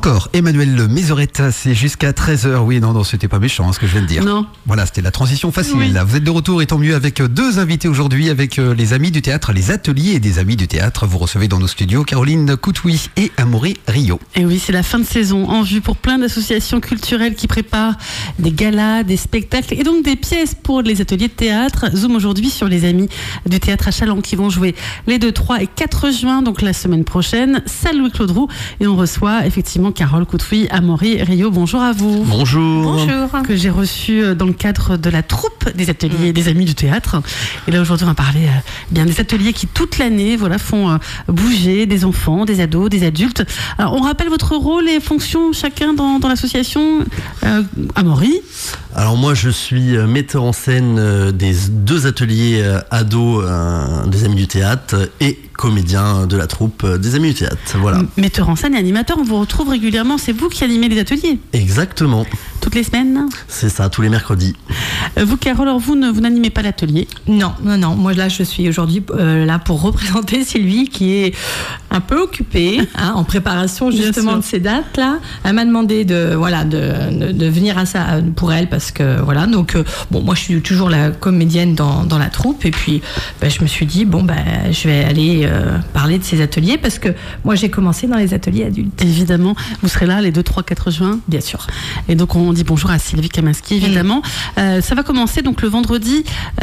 Encore, Emmanuel Mézorette, c'est jusqu'à 13h. Oui, non, c'était pas méchant ce que je viens de dire. Non. Voilà, c'était la transition facile. Oui. Vous êtes de retour et tant mieux avec deux invités aujourd'hui, avec les amis du théâtre, les ateliers des amis du théâtre. Vous recevez dans nos studios Caroline Coutouy et Amaury Rio. Et oui, c'est la fin de saison en vue pour plein d'associations culturelles qui préparent des galas, des spectacles et donc des pièces pour les ateliers de théâtre. Zoom aujourd'hui sur les amis du théâtre à Challans qui vont jouer les 2, 3 et 4 juin, donc la semaine prochaine, salle Louis-Claude Roux. Et on reçoit effectivement Carole Coutouy, Amaury Rio. Bonjour à vous. Bonjour. Bonjour. Que j'ai reçu dans le cadre de la troupe des ateliers des amis du théâtre. Et là aujourd'hui on va parler bien des ateliers qui toute l'année font bouger des enfants, des ados, des adultes. Alors on rappelle votre rôle et fonctions chacun dans l'association. Amaury. Alors moi je suis metteur en scène des 2 ateliers ados des amis du théâtre et comédien de la troupe des amis du théâtre. Voilà. Metteur en scène et animateur, on vous retrouve régulièrement, c'est vous qui animez les ateliers? Exactement. Toutes les semaines? C'est ça, tous les mercredis. Vous Carole, alors vous n'animez pas l'atelier? Non. Moi là je suis aujourd'hui là pour représenter Sylvie qui est un peu occupée en préparation justement de ces dates là. Elle m'a demandé de venir à ça pour elle parce que voilà, donc moi je suis toujours la comédienne dans la troupe et puis je me suis dit je vais aller parler de ces ateliers parce que moi j'ai commencé dans les ateliers adultes. Évidemment, vous serez là les 2, 3, 4 juin. Bien sûr. Et donc on dit bonjour à Sylvie Kaminski évidemment. Ça va commencer donc le vendredi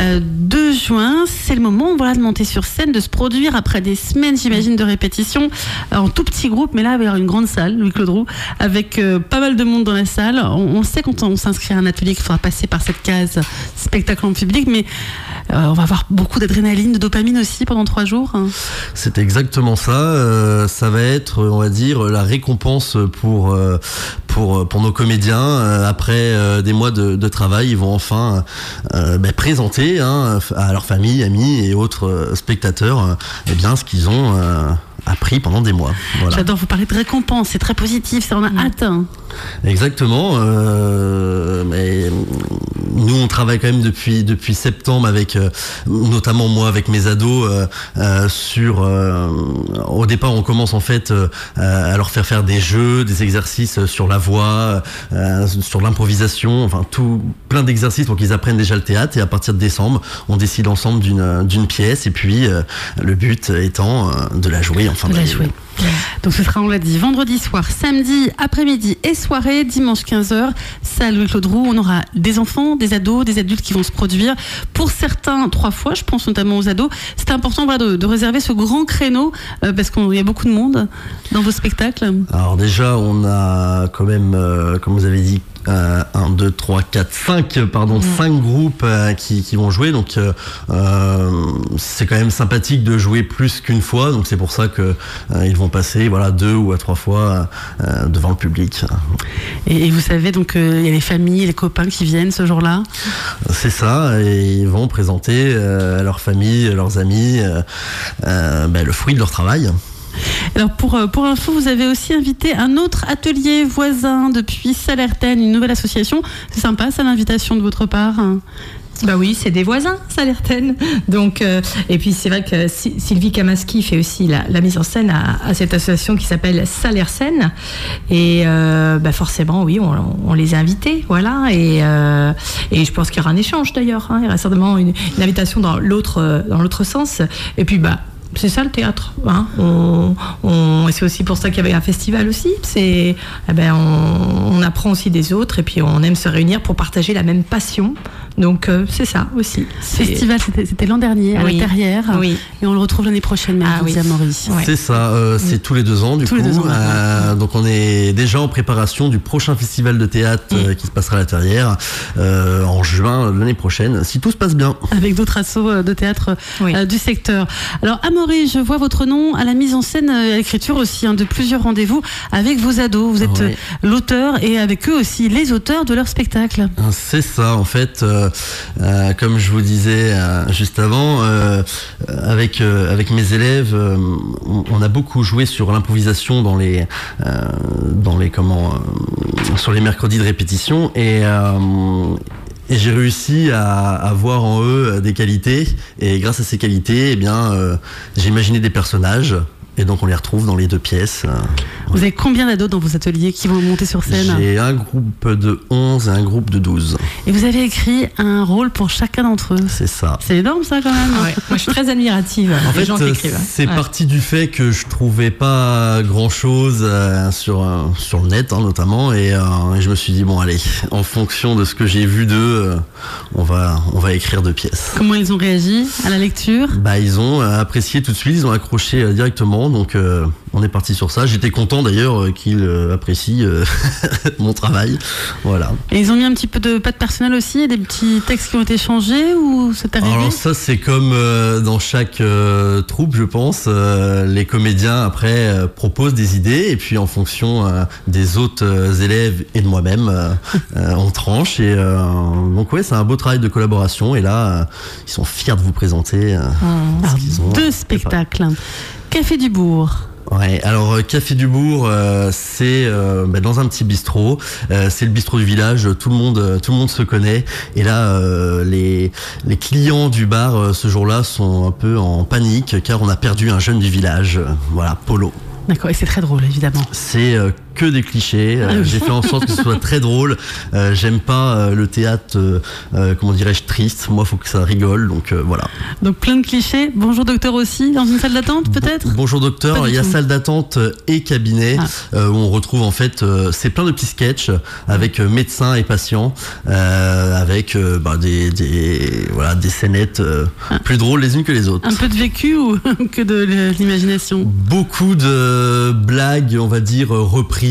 2 juin. C'est le moment de monter sur scène, de se produire après des semaines j'imagine de répétition en tout petit groupe, mais là il va y avoir une grande salle Louis-Claude Roux avec pas mal de monde dans la salle. On sait quand on s'inscrit à un atelier qu'il faudra passer par cette case spectacle en public, mais on va avoir beaucoup d'adrénaline, de dopamine aussi pendant 3 jours. C'est exactement ça. Ça va être, on va dire, la récompense pour nos comédiens. Après des mois de travail, ils vont enfin présenter à leur famille, amis et autres spectateurs ce qu'ils ont appris pendant des mois. Voilà. J'adore, vous parler de récompense, c'est très positif, ça on a hâte. Exactement. Mais nous on travaille quand même depuis septembre avec notamment moi avec mes ados au départ on commence en fait à leur faire des jeux, des exercices sur la voix, sur l'improvisation, plein d'exercices pour qu'ils apprennent déjà le théâtre, et à partir de décembre on décide ensemble d'une pièce et puis le but étant de la jouer en fin d'année. Donc ce sera, on l'a dit, vendredi soir, samedi après-midi et soirée, dimanche 15h, salle Louis-Claude Roux. On aura des enfants, des ados, des adultes qui vont se produire. Pour certains, 3 fois, je pense notamment aux ados. C'est important de réserver ce grand créneau parce qu'il y a beaucoup de monde dans vos spectacles. Alors déjà, on a quand même, comme vous avez dit, 1, 2, 3, 4, 5 groupes qui vont jouer, donc c'est quand même sympathique de jouer plus qu'une fois, donc c'est pour ça que ils vont passer 2 ou 3 fois devant le public. Et vous savez donc il y a les familles, les copains qui viennent ce jour-là. C'est ça, et ils vont présenter à leur famille, à leurs amis le fruit de leur travail. Alors pour info, vous avez aussi invité un autre atelier voisin depuis Salertaine, une nouvelle association. C'est sympa ça, l'invitation de votre part. Oui, c'est des voisins, Salertaine. Donc, et puis c'est vrai que Sylvie Kaminski fait aussi la mise en scène à cette association qui s'appelle Salertaine. Et forcément, oui, on les a invités, voilà. Et je pense qu'il y aura un échange d'ailleurs. Il y aura certainement une invitation dans l'autre sens. Et puis c'est ça le théâtre, et c'est aussi pour ça qu'il y avait un festival aussi. On apprend aussi des autres et puis on aime se réunir pour partager la même passion. Donc c'est ça aussi. Festival, c'était l'an dernier à la Terrière, et on le retrouve l'année prochaine. Amaury. C'est ça, c'est tous les 2 ans du coup. Donc on est déjà en préparation du prochain festival de théâtre qui se passera à la Terrière en juin l'année prochaine, si tout se passe bien. Avec d'autres assos de théâtre du secteur. Alors Amaury, je vois votre nom à la mise en scène, à l'écriture aussi, de plusieurs rendez-vous avec vos ados. Vous êtes l'auteur et avec eux aussi les auteurs de leur spectacle. C'est ça, en fait, comme je vous disais juste avant, avec mes élèves, on a beaucoup joué sur l'improvisation sur les mercredis de répétition, et j'ai réussi à voir en eux des qualités, et grâce à ces qualités, j'ai imaginé des personnages Et donc on les retrouve dans les 2 pièces. Vous avez combien d'ados dans vos ateliers qui vont monter sur scène ? J'ai un groupe de 11 et un groupe de 12. Et vous avez écrit un rôle pour chacun d'entre eux. C'est ça. C'est énorme ça quand même. Ouais. Moi, je suis très admirative En des fait, gens qui écrivent. c'est parti du fait que je trouvais pas grand-chose sur le net, notamment, et je me suis dit bon allez, en fonction de ce que j'ai vu d'eux, on va écrire 2 pièces. Comment ils ont réagi à la lecture ? Ils ont apprécié tout de suite, ils ont accroché directement, donc on est parti sur ça. J'étais content d'ailleurs qu'ils apprécient mon travail, voilà. Et ils ont mis un petit peu de patte personnelle aussi, des petits textes qui ont été changés ou c'est arrivé ? Alors ça c'est comme dans chaque troupe, je pense, les comédiens après proposent des idées et puis en fonction des autres élèves et de moi-même, on tranche et donc ouais, c'est un beau travail de collaboration et là ils sont fiers de vous présenter ce qu'ils ont 2 spectacles. Café du Bourg. Ouais, alors Café du Bourg, c'est dans un petit bistrot. C'est le bistrot du village. Tout le monde se connaît. Et là, les clients du bar ce jour-là sont un peu en panique car on a perdu un jeune du village. Voilà, Polo. D'accord, et c'est très drôle évidemment. C'est que des clichés. J'ai fait en sorte que ce soit très drôle. J'aime pas le théâtre, comment dirais-je, triste. Moi, faut que ça rigole. Donc voilà. Donc plein de clichés. Bonjour docteur aussi, dans une salle d'attente peut-être ? Bonjour docteur. Il y a salle d'attente et cabinet où on retrouve en fait, c'est plein de petits sketchs avec médecins et patients, avec des scénettes plus drôles les unes que les autres. Un peu de vécu ou que de l'imagination ? Beaucoup de blagues, on va dire, reprises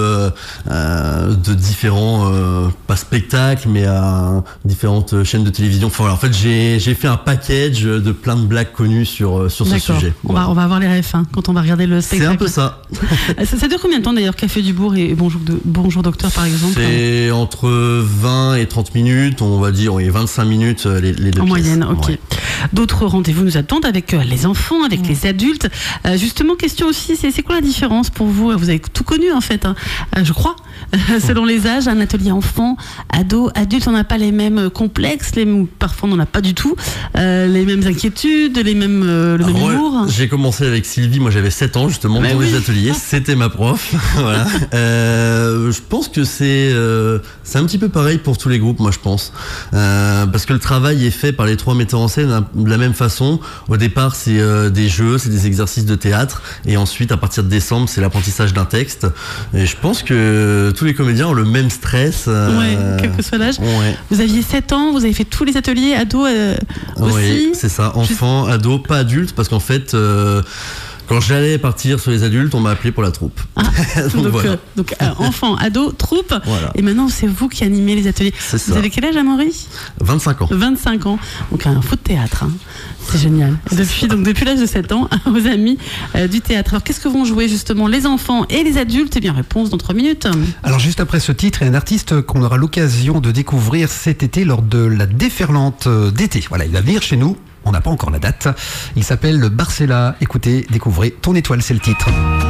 de différents, pas spectacles, mais différentes chaînes de télévision. Enfin, voilà, en fait, j'ai fait un package de plein de blagues connues sur ce sujet. Voilà. On va avoir les refs quand on va regarder le spectacle. C'est un peu ça. Ça dure combien de temps d'ailleurs, Café du Bourg et Bonjour Docteur par exemple ? C'est entre 20 et 30 minutes, on va dire, 25 minutes les 2 pièces. En moyenne, ok. Ouais. D'autres rendez-vous nous attendent avec les enfants, avec les adultes. Justement, question aussi, c'est quoi la différence pour vous ? Vous avez tout connu en fait, je crois, selon les âges. Un atelier enfant, ado, adulte, on n'a pas les mêmes complexes, parfois on n'en a pas du tout, les mêmes inquiétudes, le même humour. J'ai commencé avec Sylvie, moi j'avais 7 ans justement dans les ateliers, c'était ma prof. Voilà. Je pense que c'est un petit peu pareil pour tous les groupes, moi je pense, parce que le travail est fait par les 3 metteurs en scène de la même façon. Au départ c'est des jeux, c'est des exercices de théâtre et ensuite à partir de décembre c'est l'apprentissage d'un texte et je pense que tous les comédiens ont le même stress. Quel que soit l'âge. Ouais. Vous aviez 7 ans, vous avez fait tous les ateliers ados aussi. Oui, c'est ça, enfants, ados, pas adultes, parce qu'en fait quand j'allais partir sur les adultes, on m'a appelé pour la troupe. Donc, voilà. enfants, ados, troupe. Voilà. Et maintenant, c'est vous qui animez les ateliers. C'est ça. Vous avez quel âge, Amaury ? 25 ans. 25 ans. Donc, un fou de théâtre. C'est génial. Depuis l'âge de 7 ans, aux amis du théâtre. Alors, qu'est-ce que vont jouer justement les enfants et les adultes ? Eh bien, réponse dans 3 minutes. Alors, juste après ce titre, il y a un artiste qu'on aura l'occasion de découvrir cet été lors de la déferlante d'été. Voilà, il va venir chez nous. On n'a pas encore la date. Il s'appelle Barcella. Écoutez, découvrez Ton étoile, c'est le titre.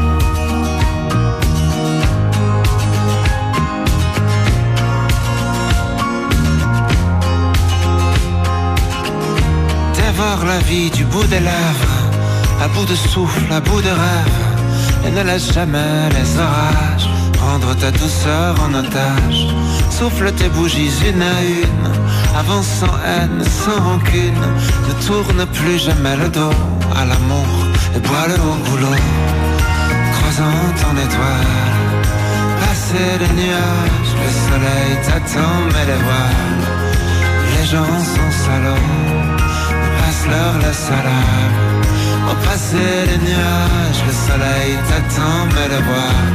Dévore la vie du bout des lèvres, à bout de souffle, à bout de rêve, et ne laisse jamais les orages prendre ta douceur en otage. Souffle tes bougies une à une, avance sans haine, sans rancune. Ne tourne plus jamais le dos à l'amour et bois-le au boulot. Croisant ton étoile, passer les nuages, le soleil t'attend mais les voiles. Les gens sont salauds, passe-leur le salam. Au passer les nuages, le soleil t'attend mais les voiles.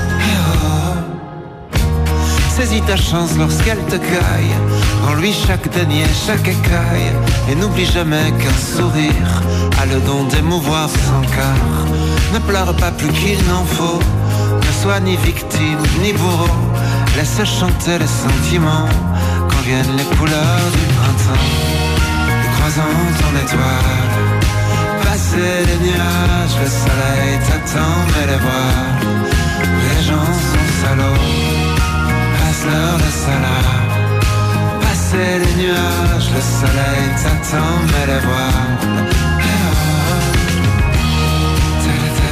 Saisis ta chance lorsqu'elle te cueille, rends-lui chaque denier, chaque écueil, et n'oublie jamais qu'un sourire a le don d'émouvoir son cœur. Ne pleure pas plus qu'il n'en faut, ne sois ni victime ni bourreau, laisse chanter les sentiments quand viennent les couleurs du printemps. Croisant ton étoile, passer les nuages, le soleil t'attend mais les voiles. Les gens sont salauds, passe-leur le salam. Passer les nuages, le soleil t'attend mais les voiles.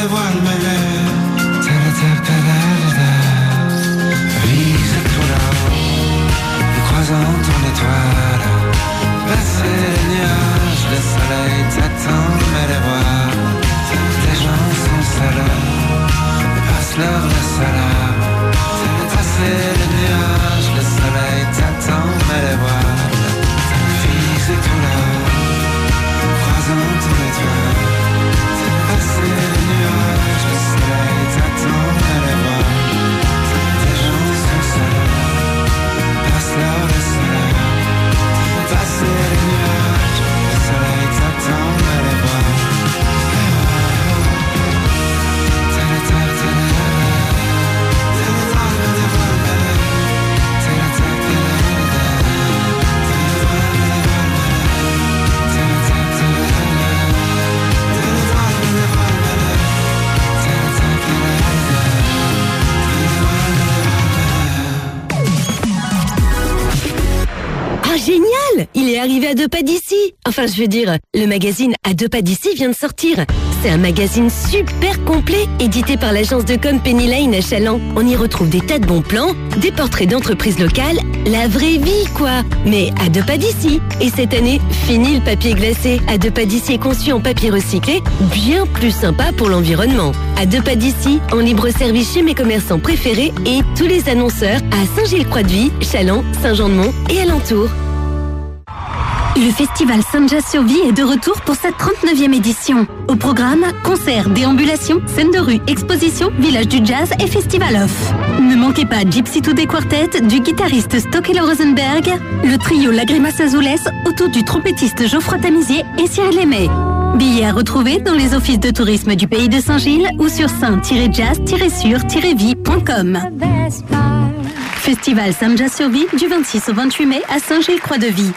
les voiles mêlés. Vise tout là-haut, croisant ton étoile. Passer les nuages, le soleil t'attend, mais les voiles. Les gens sont salauds, passe-leur le salam. Passer les nuages, le soleil t'attend, mais les voiles. Vise tout là-haut, croisant ton étoile. Passer les nuages, le soleil t'attend, mais les voiles. Les gens sont salauds, passe-leur le salam. Passer les nuages, le soleil t'attend, mais les voiles. Génial! Il est arrivé à 2 pas d'ici. Enfin, je veux dire, le magazine À 2 pas d'ici vient de sortir. C'est un magazine super complet, édité par l'agence de com Penny Lane à Chaland. On y retrouve des tas de bons plans, des portraits d'entreprises locales, la vraie vie, quoi. Mais à 2 pas d'ici. Et cette année, fini le papier glacé. À 2 pas d'ici est conçu en papier recyclé, bien plus sympa pour l'environnement. À 2 pas d'ici, en libre service chez mes commerçants préférés et tous les annonceurs à Saint-Gilles-Croix-de-Vie, Chaland, Saint-Jean-de-Mont et alentours. Le festival Saint-Jazz-sur-Vie est de retour pour sa 39e édition. Au programme, concerts, déambulations, scènes de rue, expositions, village du jazz et festival off. Ne manquez pas Gypsy Today Quartet du guitariste Stokelo Rosenberg, le trio La Grimace Azoulès autour du trompettiste Geoffroy Tamizier et Cyril Aimé. Billets à retrouver dans les offices de tourisme du pays de Saint-Gilles ou sur saint-jazz-sur-vie.com. Festival Saint-Jazz-sur-Vie du 26 au 28 mai à Saint-Gilles-Croix-de-Vie.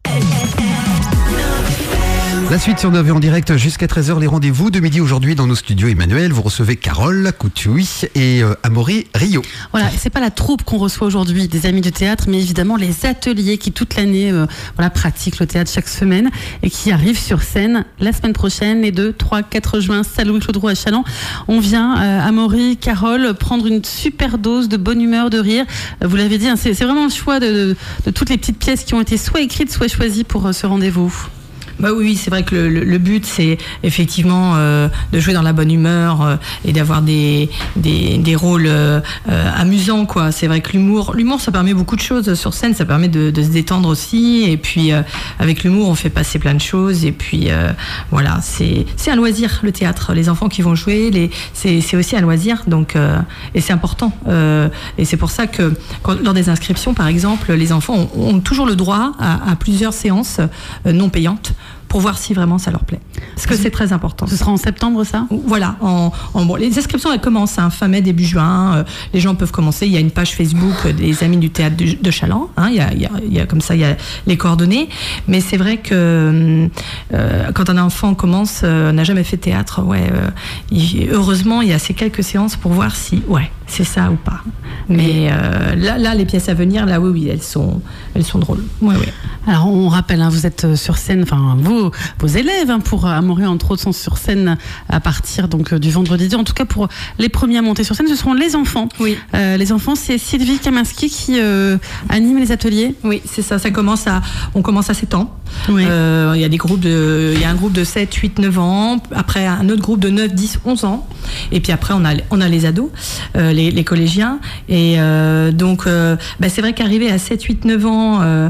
La suite sur 9 en direct jusqu'à 13h, les rendez-vous de midi aujourd'hui dans nos studios. Emmanuel, vous recevez Carole Coutuy et Amaury Rio. Voilà, c'est pas la troupe qu'on reçoit aujourd'hui, des amis de théâtre, mais évidemment les ateliers qui toute l'année pratiquent le théâtre chaque semaine et qui arrivent sur scène la semaine prochaine, les 2, 3, 4 juin, salle Louis-Claude à Chaland. On vient, Amaury, Carole, prendre une super dose de bonne humeur, de rire. Vous l'avez dit, hein, c'est vraiment le choix de toutes les petites pièces qui ont été soit écrites, soit choisies pour ce rendez-vous. Bah oui, c'est vrai que le but, c'est effectivement de jouer dans la bonne humeur et d'avoir des rôles amusants, quoi. C'est vrai que l'humour, ça permet beaucoup de choses sur scène, ça permet de se détendre aussi. Et puis avec l'humour, on fait passer plein de choses. Et puis voilà, c'est un loisir, le théâtre. Les enfants qui vont jouer, c'est aussi un loisir. Donc et c'est important. Et c'est pour ça que lors des inscriptions, par exemple, les enfants ont toujours le droit à plusieurs séances non payantes, pour voir si vraiment ça leur plaît. Parce que c'est très important. Ce sera en septembre, ça ? Voilà. Les inscriptions, elles commencent fin mai, début juin. Les gens peuvent commencer. Il y a une page Facebook des Amis du Théâtre de Chaland. Hein, il y a comme ça, il y a les coordonnées. Mais c'est vrai que quand un enfant commence, n'a jamais fait de théâtre, heureusement, il y a ces quelques séances pour voir si, c'est ça ou pas. Mais là, les pièces à venir, là, oui, elles sont drôles. Oui. Alors, on rappelle, vous êtes sur scène, vos élèves, pour Amaury, entre autres, sont sur scène à partir donc du vendredi 2. En tout cas, pour les premiers à monter sur scène, ce seront les enfants. Oui. Les enfants, c'est Sylvie Kaminski qui anime les ateliers. Oui, c'est ça. On commence à 7 ans. Oui. Il y a un groupe de 7, 8, 9 ans. Après, un autre groupe de 9, 10, 11 ans. Et puis après, on a les ados, les collégiens. Et donc, c'est vrai qu'arriver à 7, 8, 9 ans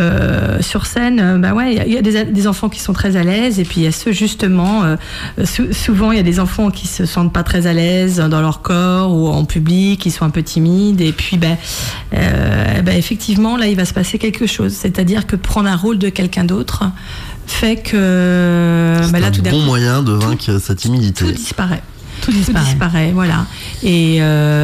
sur scène, il y a des enfants qui sont très à l'aise. Et puis, il y a ceux, justement, souvent, il y a des enfants qui se sentent pas très à l'aise dans leur corps ou en public, qui sont un peu timides. Et puis, effectivement, là, il va se passer quelque chose. C'est-à-dire que prendre un rôle de quelqu'un d'autre fait que... c'est là, tout d'un bon moyen de vaincre sa timidité. Tout disparaît. Tout disparaît, voilà. Et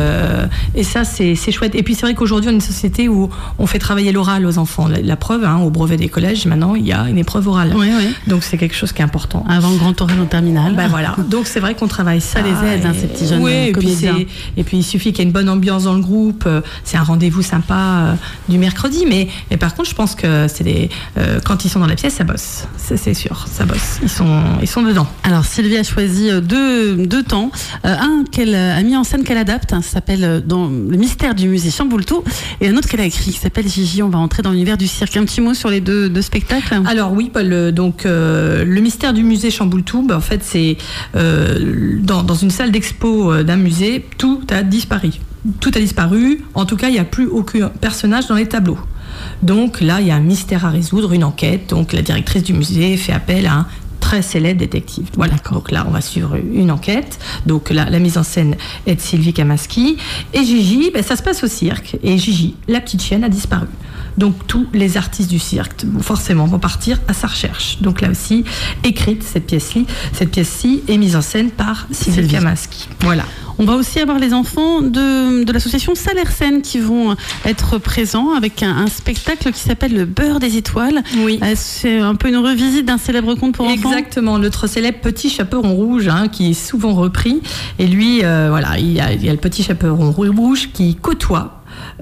ça, c'est chouette. Et puis, c'est vrai qu'aujourd'hui, on est une société où on fait travailler l'oral aux enfants. La preuve, au brevet des collèges, maintenant, il y a une épreuve orale. Oui. Donc, c'est quelque chose qui est important. Avant le grand oral au terminal. Voilà. Donc, c'est vrai qu'on travaille ça. Ça les aide, ces petits jeunes comédiens. Et puis, il suffit qu'il y ait une bonne ambiance dans le groupe. C'est un rendez-vous sympa du mercredi. Mais par contre, je pense que quand ils sont dans la pièce, ça bosse. C'est sûr, ça bosse. Ils sont dedans. Alors, Sylvie a choisi deux temps également. Un qu'elle a mis en scène, qu'elle adapte, ça s'appelle dans Le mystère du musée Chamboultou, et un autre qu'elle a écrit qui s'appelle Gigi. On va entrer dans l'univers du cirque. Un petit mot sur les deux spectacles. Alors oui, Paul, le mystère du musée Chamboultou, en fait c'est dans une salle d'expo d'un musée, tout a disparu. Tout a disparu, en tout cas il n'y a plus aucun personnage dans les tableaux. Donc là il y a un mystère à résoudre, une enquête, donc la directrice du musée fait appel à un très célèbre détective. Voilà. Donc là, on va suivre une enquête. Donc là, la mise en scène est de Sylvie Kamaski. Et Gigi, ça se passe au cirque. Et Gigi, la petite chienne, a disparu. Donc tous les artistes du cirque, forcément, vont partir à sa recherche. Donc là aussi, écrite cette pièce-ci est mise en scène par Sylvie Kamaski. Voilà. On va aussi avoir les enfants de l'association Salersen qui vont être présents avec un spectacle qui s'appelle Le beurre des étoiles. Oui. C'est un peu une revisite d'un célèbre conte pour enfants. Exactement, notre célèbre Petit Chaperon Rouge, qui est souvent repris. Et lui, il y a le Petit Chaperon Rouge qui côtoie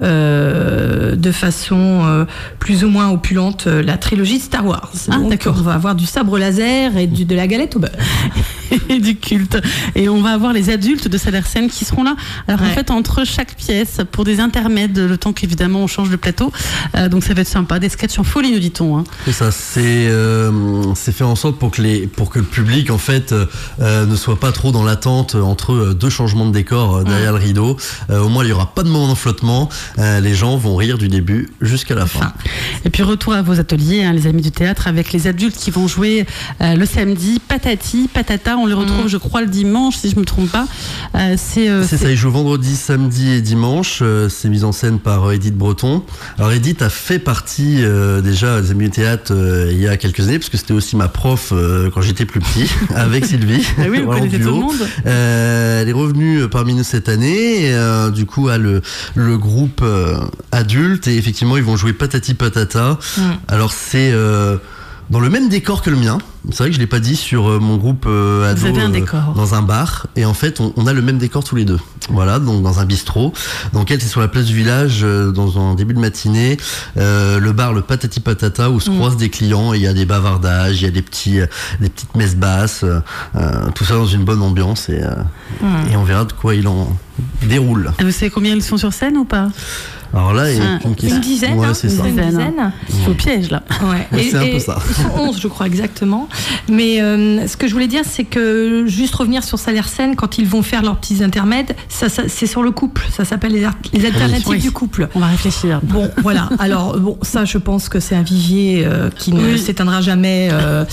de façon plus ou moins opulente la trilogie de Star Wars. Donc d'accord. On va avoir du sabre laser et de la galette au beurre. Et du culte. Et on va avoir les adultes de Salersen qui seront là. Alors en fait, entre chaque pièce, pour des intermèdes, le temps qu'évidemment on change de plateau. Donc ça va être sympa. Des sketchs en folie, nous dit-on. C'est ça, c'est fait en sorte pour que le public en fait ne soit pas trop dans l'attente entre deux changements de décor derrière le rideau. Au moins il n'y aura pas de moment d'enflottement. Les gens vont rire du début jusqu'à la fin. Et puis retour à vos ateliers, les amis du théâtre, avec les adultes qui vont jouer le samedi, Patati, Patata. On les retrouve, je crois, le dimanche, si je ne me trompe pas. C'est ça, ils jouent vendredi, samedi et dimanche. C'est mis en scène par Edith Breton. Alors Edith a fait partie déjà des amis du théâtre il y a quelques années, parce que c'était aussi ma prof quand j'étais plus petit, avec Sylvie. Ah oui, vous connaissez tout le monde. Elle est revenue parmi nous cette année, et, du coup, a le groupe adulte, et effectivement, ils vont jouer Patati Patata. Alors c'est dans le même décor que le mien. C'est vrai que je l'ai pas dit sur mon groupe ado. Vous avez un décor. Dans un bar, et en fait on a le même décor tous les deux. Voilà, donc dans un bistrot. Donc elle, c'est sur la place du village dans un début de matinée. Le bar, le Patati Patata, où se croisent des clients, et il y a des bavardages, il y a des petites messes basses, tout ça dans une bonne ambiance, et on verra de quoi il en déroule. Vous savez combien ils sont sur scène ou pas? Alors là, il y a une dizaine. Ouais, c'est ça. Une dizaine. C'est au piège là. Ouais. C'est un peu ça. Ils sont 11, je crois, exactement. Mais ce que je voulais dire, c'est que juste revenir sur Salersen, quand ils vont faire leurs petits intermèdes, ça c'est sur le couple. Ça s'appelle les alternatives du couple. On va réfléchir. Bon, voilà. Alors ça, je pense que c'est un vivier qui ne s'éteindra jamais.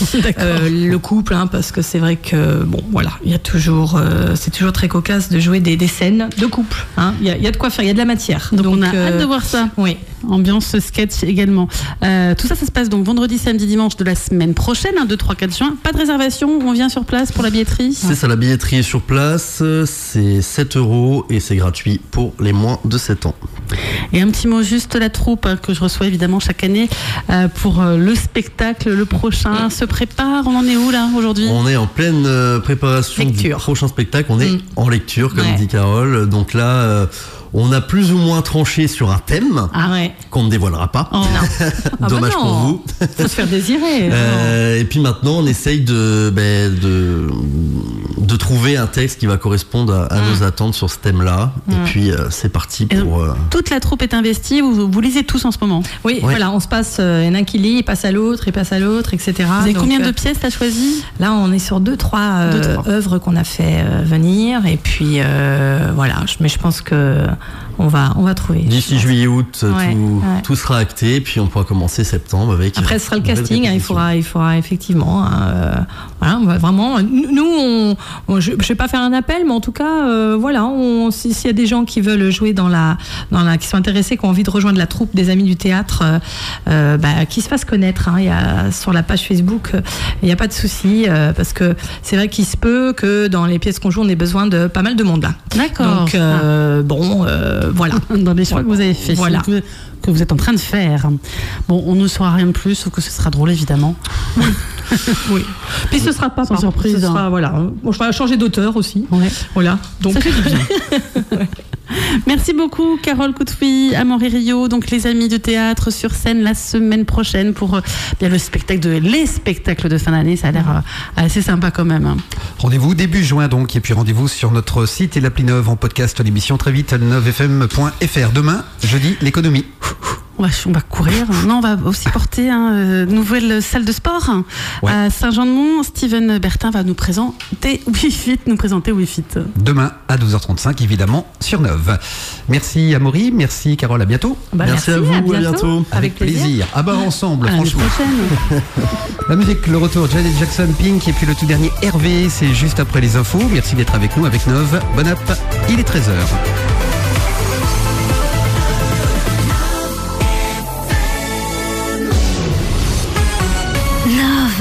Le couple, parce que c'est vrai que il y a toujours, c'est toujours très cocasse de jouer des scènes de couple. Il y a de quoi faire, il y a de la matière. Donc on a hâte de voir ça. Oui. Ambiance sketch également. Tout ça se passe donc vendredi, samedi, dimanche de la semaine prochaine, 2, 3, 4 juin. Pas de réservation, on vient sur place pour la billetterie. C'est ça, la billetterie est sur place, c'est 7 € et c'est gratuit pour les moins de 7 ans. Et un petit mot juste, la troupe que je reçois évidemment chaque année pour le spectacle, le prochain, se prépare. On en est où là aujourd'hui? On est en pleine préparation du prochain spectacle, on est en lecture comme dit Carole. Donc là... on a plus ou moins tranché sur un thème qu'on ne dévoilera pas. Oh, non. Dommage pour vous. Faut se faire désirer. Et puis maintenant, on essaye de trouver un texte qui va correspondre à nos attentes sur ce thème-là. Et puis, c'est parti pour... Toute la troupe est investie, vous lisez tous en ce moment? Oui, voilà, on se passe, il y en a un qui lit, il passe à l'autre, etc. Vous avez combien de pièces t'as choisi? Là, on est sur 2-3 œuvres qu'on a fait venir. Et puis, voilà, mais je pense que... On va trouver. D'ici juillet-août, tout sera acté, puis on pourra commencer septembre avec. Après, ce sera le casting. Il faudra effectivement. Voilà, on va vraiment. Nous, je vais pas faire un appel, mais en tout cas, voilà. S'il y a des gens qui veulent jouer qui sont intéressés, qui ont envie de rejoindre la troupe des Amis du théâtre, qui se fassent connaître. Il y a sur la page Facebook, il n'y a pas de souci, parce que c'est vrai qu'il se peut que dans les pièces qu'on joue, on ait besoin de pas mal de monde là. D'accord. Donc voilà. Dans les choix que vous avez fait, que vous êtes en train de faire. Bon, on ne saura rien de plus, sauf que ce sera drôle évidemment. Oui. Puis ce sera pas sans surprise. Ce sera, voilà. On va changer d'auteur aussi. Ouais. Voilà. Donc. Ça fait du bien. Merci beaucoup, Carole Coutoui, Amaury Rio, donc les amis de théâtre sur scène la semaine prochaine pour bien les spectacles de fin d'année. Ça a l'air assez sympa quand même. Rendez-vous début juin donc, et puis rendez-vous sur notre site et l'appli Neuve en podcast l'émission très vite, neuvefm.fr. Demain, jeudi, l'économie. On va courir. Non, on va aussi porter une nouvelle salle de sport à Saint-Jean-de-Mont. Steven Bertin va nous présenter WeFit. Demain à 12h35, évidemment, sur Neuve. Merci Amaury, merci Carole, à bientôt. Merci à vous, à bientôt. Avec plaisir. À bas ensemble, franchement. Prochaine. La musique, le retour, Janet Jackson, Pink, et puis le tout dernier Hervé, c'est juste après les infos. Merci d'être avec nous avec Neuve. Bon app, il est 13h.